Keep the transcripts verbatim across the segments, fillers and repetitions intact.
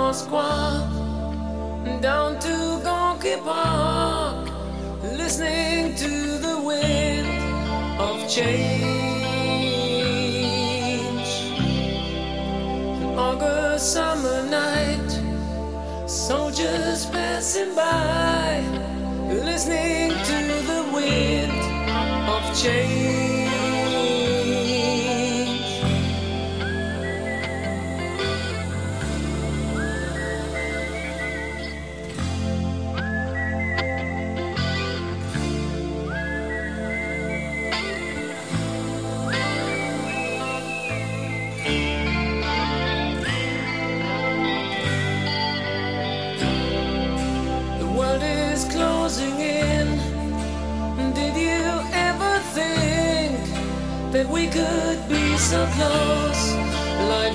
Moscow down to Gonky Park, listening to the wind of change. An August summer night, soldiers passing by, listening to the wind of change. Closing in. Did you ever think that we could be so close, like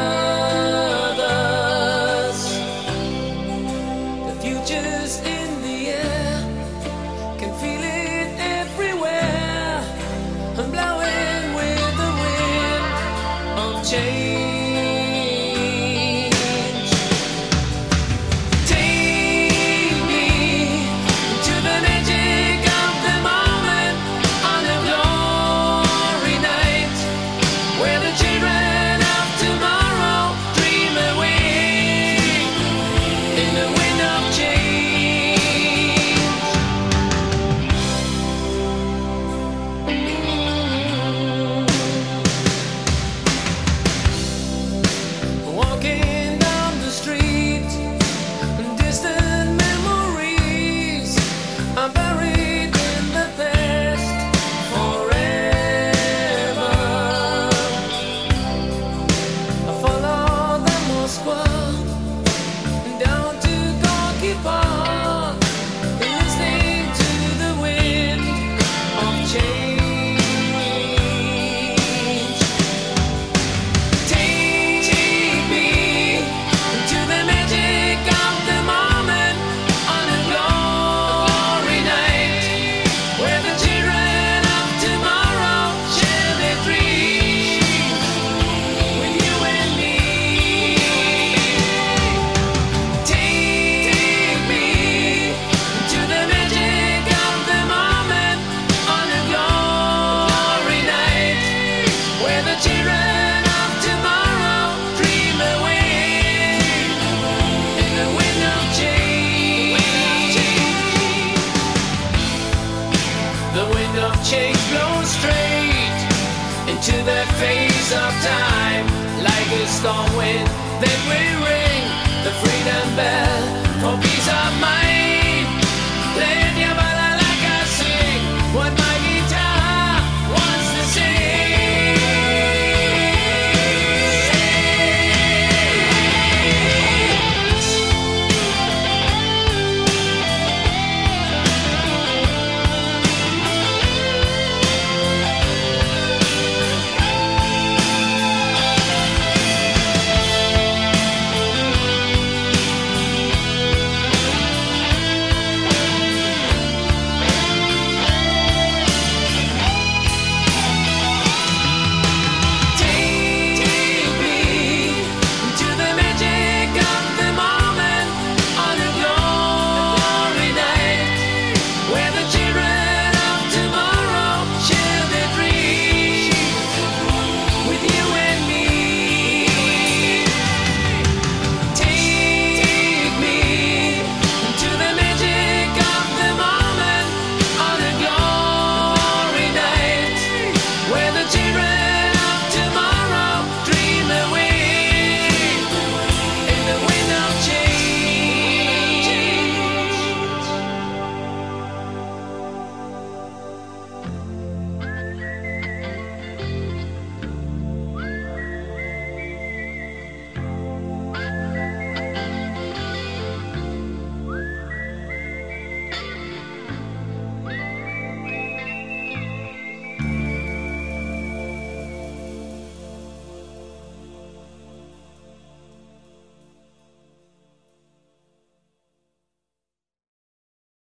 brothers? The future's in the air, can feel it everywhere. I'm blowing with the wind of change. Change blows straight into that phase of time, like a storm wind that we